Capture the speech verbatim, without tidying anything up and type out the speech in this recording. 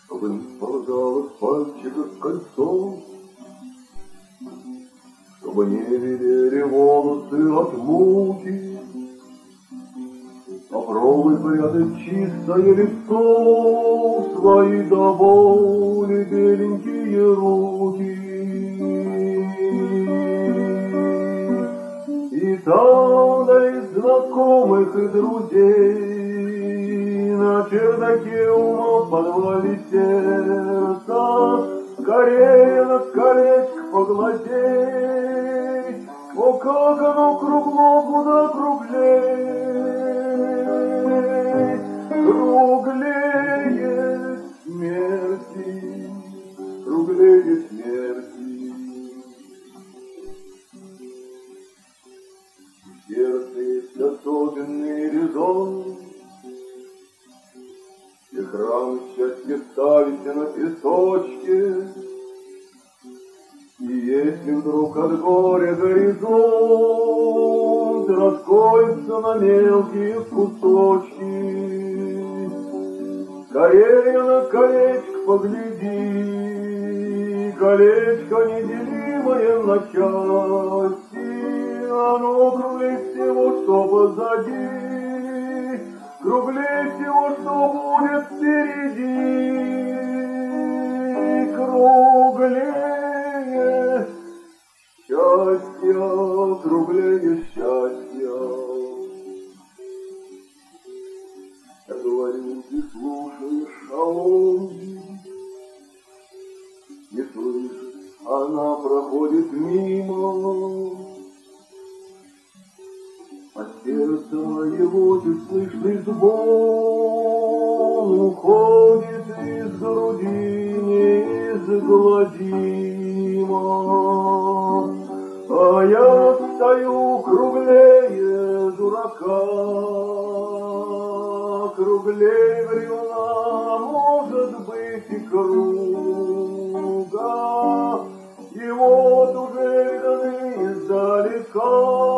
чтобы им сползало с пальчиков кольцо, чтобы не белели волосы от муки. Попробуй прятать чистое лицо в свои до боли беленькие руки. И там для знакомых и друзей на чердаке ума в подвале сердца скорее на колечко поглазей. О, как оно кругло, куда круглей, круглее смерти, круглее смерти. В сердце есть особенный резон, и храм счастья ставите на песочке. И если вдруг от горя горизонт раскроется на мелкие кусочки, скорее на колечко погляди, колечко неделимое на части, оно круглее всего, что позади, круглее всего, что будет впереди, круглее счастья, круглее счастья. Я говорю, ты слушаешь, а он не слышит, она проходит мимо. От сердца его чуть слышный звон уходит из груди неизгладимо. А я стою круглее дурака, круглее бревна, может быть, и круга. И вот уже видны издалека